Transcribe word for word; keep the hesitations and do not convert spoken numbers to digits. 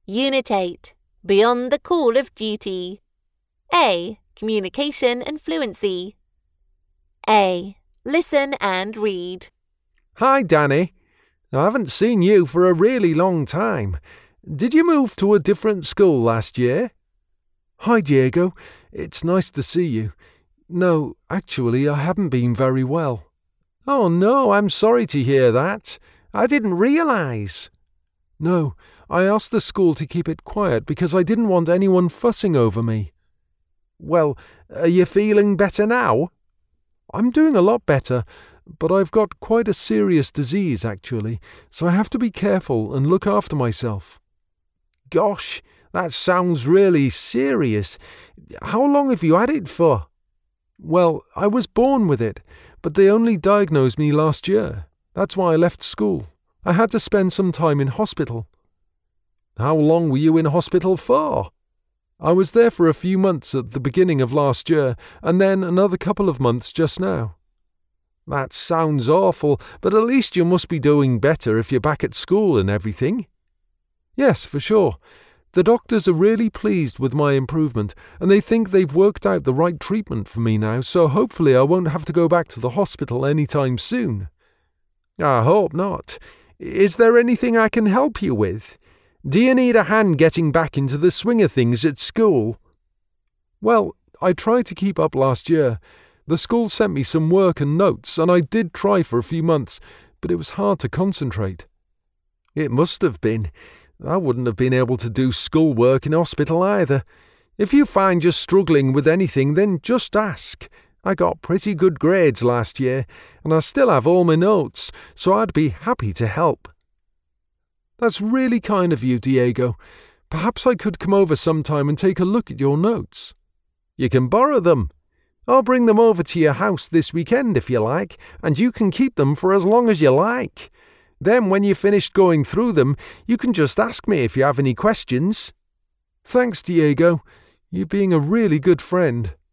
Unit eight. Beyond the Call of Duty. A. Communication and fluency. A. Listen and read. Hi, Danny. I haven't seen you for a really long time. Did you move to a different school last year? Hi, Diego. It's nice to see you. No, actually, I haven't been very well. Oh, no, I'm sorry to hear that. I didn't realise. No, I asked the school to keep it quiet because I didn't want anyone fussing over me. Well, are you feeling better now? I'm doing a lot better, but I've got quite a serious disease, actually, so I have to be careful and look after myself. Gosh, that sounds really serious. How long have you had it for? Well, I was born with it, but they only diagnosed me last year. That's why I left school. I had to spend some time in hospital. How long were you in hospital for? I was there for a few months at the beginning of last year, and then another couple of months just now. That sounds awful, but at least you must be doing better if you're back at school and everything. Yes, for sure. The doctors are really pleased with my improvement, and they think they've worked out the right treatment for me now, so hopefully I won't have to go back to the hospital anytime soon. I hope not. Is there anything I can help you with? Do you need a hand getting back into the swing of things at school? Well, I tried to keep up last year. The school sent me some work and notes, and I did try for a few months, but it was hard to concentrate. It must have been. I wouldn't have been able to do schoolwork in hospital either. If you find you're struggling with anything, then just ask. I got pretty good grades last year, and I still have all my notes, so I'd be happy to help. That's really kind of you, Diego. Perhaps I could come over sometime and take a look at your notes. You can borrow them. I'll bring them over to your house this weekend if you like, and you can keep them for as long as you like. Then when you've finished going through them, you can just ask me if you have any questions. Thanks, Diego. You're being a really good friend.